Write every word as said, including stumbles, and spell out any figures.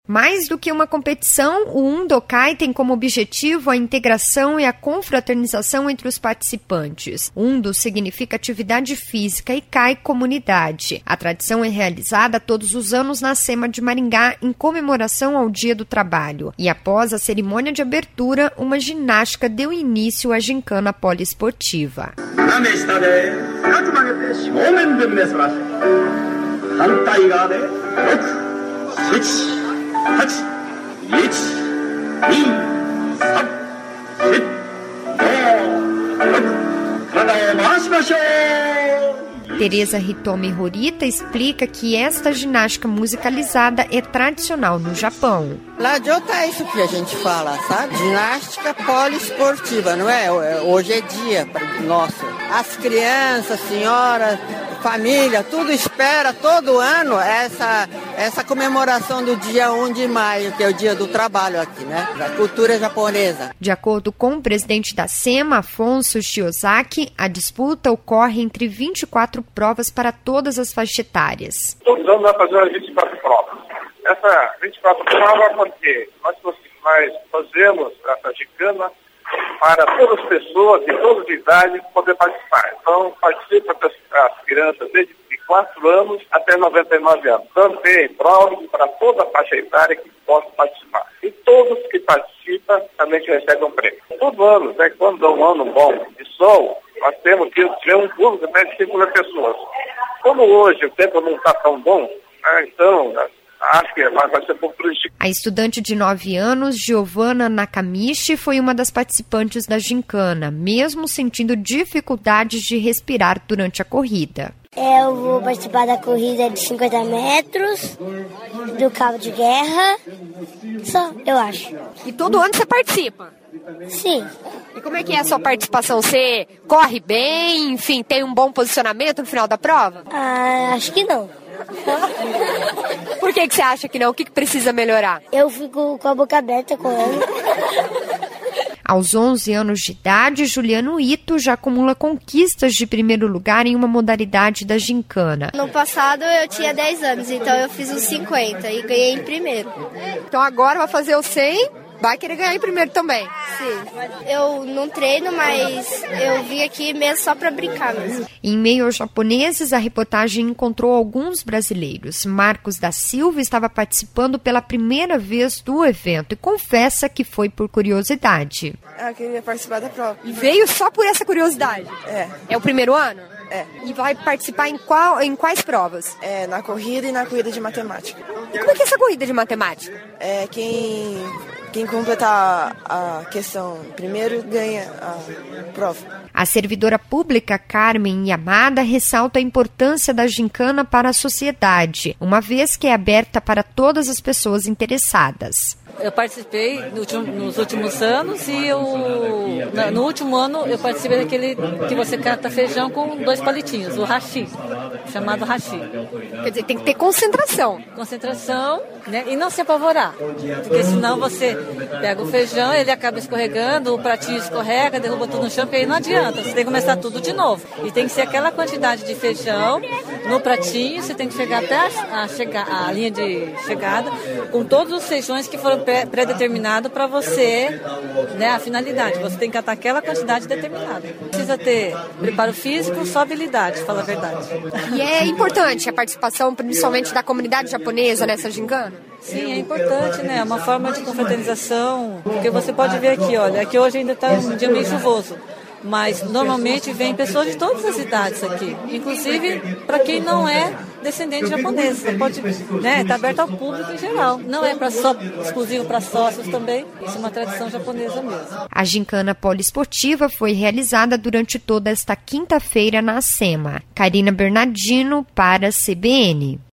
Mais do que uma competição, o Undokai tem como objetivo a integração e a confraternização entre os participantes. Undo significa atividade física e Kai, comunidade. A tradição é realizada todos os anos na SEMA de Maringá em comemoração ao Dia do Trabalho. E após a cerimônia de abertura, uma ginástica deu início à gincana poliesportiva. Teresa Hitomi Horita explica que esta ginástica musicalizada é tradicional no Japão. Lajota é isso que a gente fala, sabe? Ginástica poliesportiva, não é? Hoje é dia nosso. As crianças, senhoras, família, tudo espera todo ano essa, essa comemoração do dia primeiro de maio, que é o dia do trabalho aqui, né? Da cultura japonesa. De acordo com o presidente da SEMA, Afonso Shiozaki, a disputa ocorre entre vinte e quatro provas para todas as faixas etárias. Todos os anos vai fazer as vinte e quatro provas. Essa vinte e quatro provas, porque nós, nós fazemos essa gincana para todas as pessoas de todas as idades poder participar. Então, participa as crianças desde quatro anos até noventa e nove anos. Então, tem provas para toda a faixa etária que possa participar. E todos que participam também recebem um prêmio. Todo ano, né, quando dá um ano bom de sol, nós temos que ter um público até de cinco mil pessoas. Como hoje o tempo não está tão bom, né, então... acho que vai ser um pouco prejudicado. A estudante de nove anos, Giovanna Nakamichi, foi uma das participantes da gincana, mesmo sentindo dificuldades de respirar durante a corrida. Eu vou participar da corrida de cinquenta metros, do cabo de guerra, só, eu acho. E todo ano você participa? Sim. E como é que é a sua participação? Você corre bem, enfim, tem um bom posicionamento no final da prova? Ah, acho que não. Por que, que você acha que não? O que, que precisa melhorar? Eu fico com a boca aberta correndo. Aos onze anos de idade, Juliano Ito já acumula conquistas de primeiro lugar em uma modalidade da gincana. No passado eu tinha dez anos, então eu fiz os cinquenta e ganhei em primeiro. Então agora vai fazer o cem, vai querer ganhar em primeiro também. Sim. Eu não treino, mas eu vim aqui mesmo só para brincar mesmo. Em meio aos japoneses, a reportagem encontrou alguns brasileiros. Marcos da Silva estava participando pela primeira vez do evento e confessa que foi por curiosidade. Eu queria participar da prova. E veio só por essa curiosidade? É. É o primeiro ano? É. E vai participar em, qual, em quais provas? É, na corrida e na corrida de matemática. E como é que é essa corrida de matemática? É, quem, quem completar a questão primeiro ganha a prova. A servidora pública Carmen Yamada ressalta a importância da gincana para a sociedade, uma vez que é aberta para todas as pessoas interessadas. Eu participei no último, nos últimos anos e eu, no, no último ano eu participei daquele que você cata feijão com dois palitinhos, o hashi, chamado hashi. Quer dizer, tem que ter concentração. Concentração, né? E não se apavorar, porque senão você pega o feijão, ele acaba escorregando, o pratinho escorrega, derruba tudo no chão, porque aí não adianta, você tem que começar tudo de novo. E tem que ser aquela quantidade de feijão no pratinho, você tem que chegar até a, a, chegar, a linha de chegada com todos os feijões que foram pré-determinado para você, né, a finalidade. Você tem que catar aquela quantidade determinada. Precisa ter preparo físico, só habilidade, fala a verdade. E é importante a participação, principalmente da comunidade japonesa nessa gincana? Sim, é importante, né? É uma forma de confraternização, porque você pode ver aqui, olha, aqui hoje ainda está um dia meio chuvoso. Mas normalmente vem pessoas de todas as idades aqui, inclusive para quem não é descendente japonês. Você pode, né, está aberto ao público em geral. Não é para só exclusivo para sócios também. Isso é uma tradição japonesa mesmo. A gincana poliesportiva foi realizada durante toda esta quinta-feira na SEMA. Karina Bernardino para a C B N.